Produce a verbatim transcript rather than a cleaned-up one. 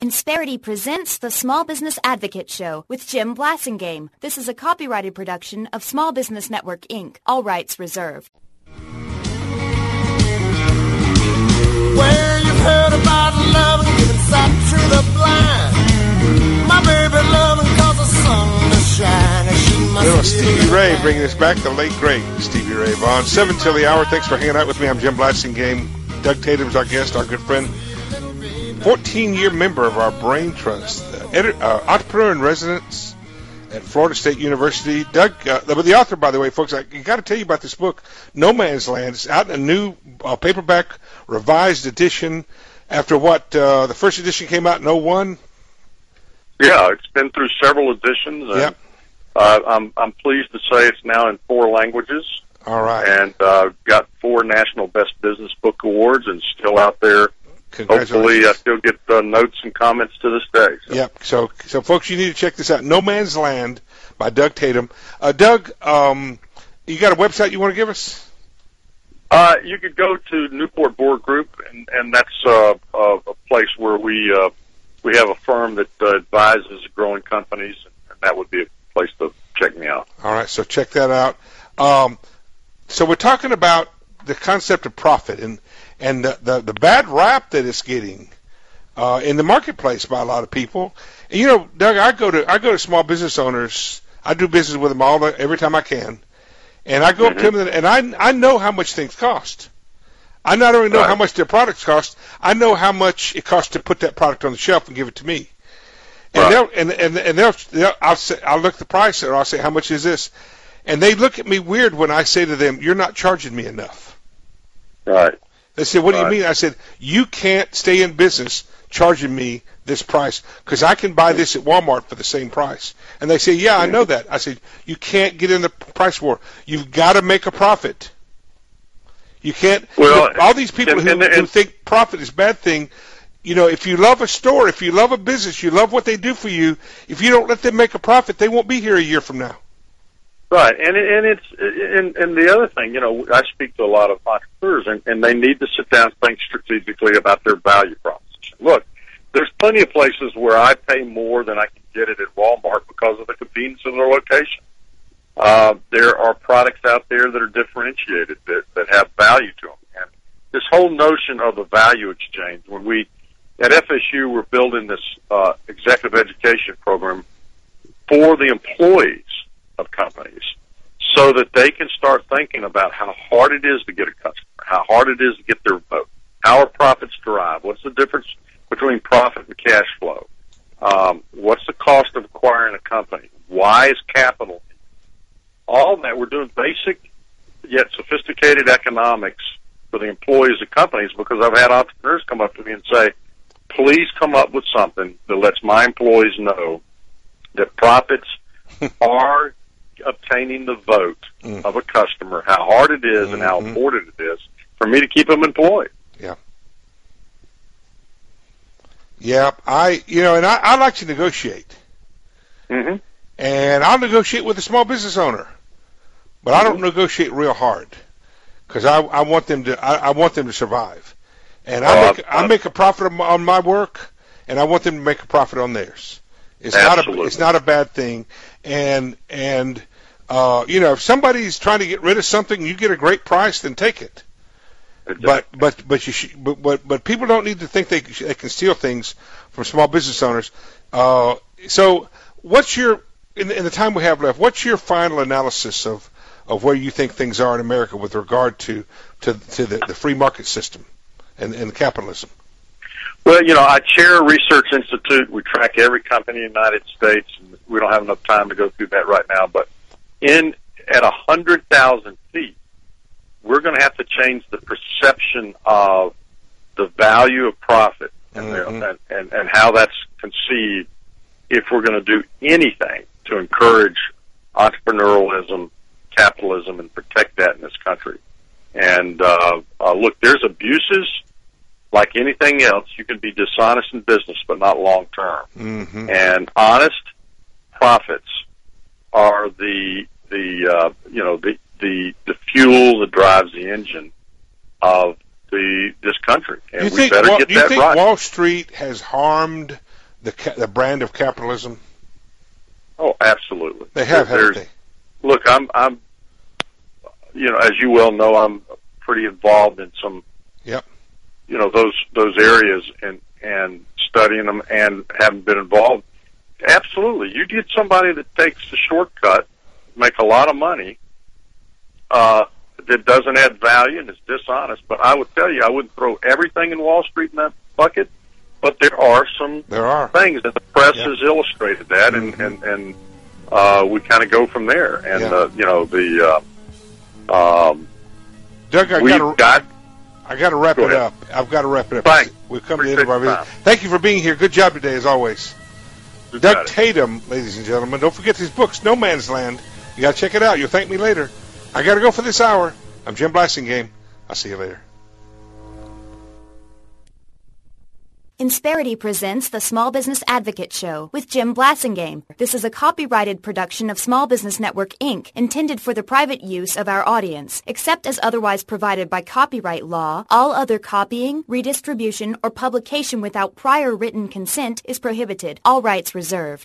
Insperity presents the Small Business Advocate Show with Jim Blasingame. This is a copyrighted production of Small Business Network, Incorporated. All rights reserved. Well, you've heard about love and giving sight to the blind. My baby loving cause the sun to shine. She must Little Stevie Ray bringing us back, the late, great Stevie Ray Vaughan. seven till the hour. Thanks for hanging out with me. I'm Jim Blasingame. Doug Tatum's our guest, our good friend. fourteen-year member of our Brain Trust, uh, edi- uh, entrepreneur in residence at Florida State University. Doug, uh, the, the author, by the way, folks, I got to tell you about this book, No Man's Land. It's out in a new uh, paperback, revised edition. After what, uh, the first edition came out in oh one? Yeah, it's been through several editions. And, yep. uh, I'm I'm pleased to say it's now in four languages. All right. And uh, got four National Best Business Book Awards, and still out there. Hopefully, I still get uh, notes and comments to this day. So. Yep. So, so folks, you need to check this out. No Man's Land by Doug Tatum. Uh, Doug, um, you got a website you want to give us? Uh, you could go to Newport Board Group, and, and that's uh, a, a place where we uh, we have a firm that uh, advises growing companies, and that would be a place to check me out. All right. So check that out. Um, so we're talking about the concept of profit and. And the, the the bad rap that it's getting uh, in the marketplace by a lot of people. And, you know, Doug, I go to I go to small business owners. I do business with them all the, every time I can, and I go mm-hmm. up to them and I I know how much things cost. I not only know right. how much their products cost, I know how much it costs to put that product on the shelf and give it to me. And right. they'll and and and they'll, they'll I'll say I'll look at the price or I'll say how much is this, and they look at me weird when I say to them, "You're not charging me enough." Right. They said, what do you right. mean? I said, you can't stay in business charging me this price because I can buy this at Walmart for the same price. And they say, yeah, I know that. I said, you can't get in the price war. You've got to make a profit. You can't. Well, look, all these people and, who, and, and, who think profit is a bad thing, you know, if you love a store, if you love a business, you love what they do for you, if you don't let them make a profit, they won't be here a year from now. Right, and and it's and, and the other thing, you know, I speak to a lot of entrepreneurs, and, and they need to sit down and think strategically about their value proposition. Look, there's plenty of places where I pay more than I can get it at Walmart because of the convenience of their location. Uh, there are products out there that are differentiated that, that have value to them, and this whole notion of the value exchange. When we at F S U, we're building this uh, executive education program for the employees of companies so that they can start thinking about how hard it is to get a customer, how hard it is to get their vote, how are profits derived, what's the difference between profit and cash flow, um, what's the cost of acquiring a company, why is capital, all that. We're doing basic yet sophisticated economics for the employees of companies because I've had entrepreneurs come up to me and say, please come up with something that lets my employees know that profits are obtaining the vote mm. of a customer, how hard it is mm-hmm. and how important it is for me to keep them employed. Yeah. Yeah, I, you know, and I, I like to negotiate. Mm-hmm. And I'll negotiate with a small business owner, but mm-hmm. I don't negotiate real hard because I, I want them to, I, I want them to survive. And I uh, make, I make a profit on my work, and I want them to make a profit on theirs. It's Absolutely. not a, it's not a bad thing. And, and, uh, you know, if somebody's trying to get rid of something, you get a great price, then take it. Exactly. But, but, but you should, but, but, but people don't need to think they, they can steal things from small business owners. Uh, so what's your, in, in the time we have left, what's your final analysis of, of where you think things are in America with regard to, to, to the, the free market system and, and capitalism? Well, you know, I chair a research institute. We track every company in the United States. And we don't have enough time to go through that right now. But in at one hundred thousand feet, we're going to have to change the perception of the value of profit and, mm-hmm. and, and, and how that's conceived if we're going to do anything to encourage entrepreneurialism, capitalism, and protect that in this country. And, uh, uh, look, there's abuses. Like anything else, you can be dishonest in business, but not long term. Mm-hmm. And honest profits are the the uh, you know the, the the fuel that drives the engine of the this country, and you we think, better Wall, get do you that think right. Wall Street has harmed the ca- the brand of capitalism? Oh, absolutely. They have, haven't they? Look, I'm, I'm, you know, as you well know, I'm pretty involved in some, yep. you know, those those areas and and studying them and haven't been involved. Absolutely, you get somebody that takes the shortcut, make a lot of money, uh, that doesn't add value and is dishonest. But I would tell you, I wouldn't throw everything in Wall Street in that bucket. But there are some there are. things that the press yeah. has illustrated that, and mm-hmm. and and uh, we kind of go from there. And yeah. uh, you know the uh, um, Doug, I we've gotta, got. I got to wrap Go it ahead. up. I've got to wrap it up. Thanks. We've come Appreciate to the end of our time. visit. Thank you for being here. Good job today, as always. Good Doug got it. Tatum, ladies and gentlemen. Don't forget his books, No Man's Land. You got to check it out. You'll thank me later. I got to go for this hour. I'm Jim Blasingame. I'll see you later. Insperity presents the Small Business Advocate Show with Jim Blasingame. This is a copyrighted production of Small Business Network, Incorporated, intended for the private use of our audience. Except as otherwise provided by copyright law, all other copying, redistribution, or publication without prior written consent is prohibited. All rights reserved.